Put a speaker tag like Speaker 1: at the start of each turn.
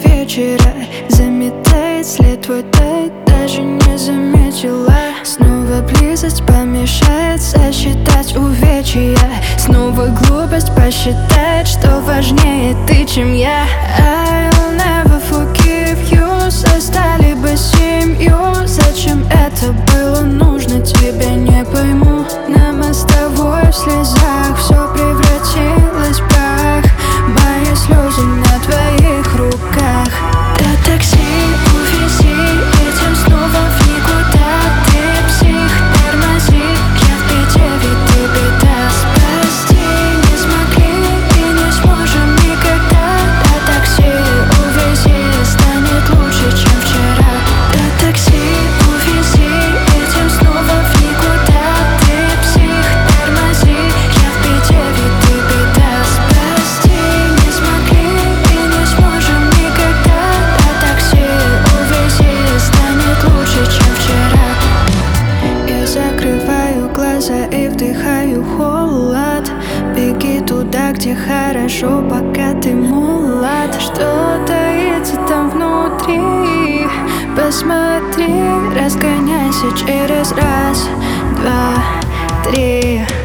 Speaker 1: вечера заметает след твой, ты даже не заметила. Снова близость помешает сосчитать увечья. Снова глупость посчитает, что важнее ты, чем я. I'll never forgive you. Создали бы семью. Зачем это было нужно тебе, не пойму. На мостовой в слезах все превратилось в прах. Мои слезы на твоих руках. До такси увези, едем снова в никуда. Ты псих, тормози, я в беде, ведь ты беда. Спасти не смогли и не сможем никогда. До такси увези, станет лучше, чем вчера. До такси увези, едем снова в никуда. Ты псих, тормози, я в беде, ведь ты беда. Спасти не смогли и не сможем никогда. До такси увези, станет лучше, чем вчера. Я закрываю глаза и вдыхаю холод. Беги туда, где хорошо, пока ты молод. Что таится там внутри? Посмотри, разгоняйся через раз, два, три.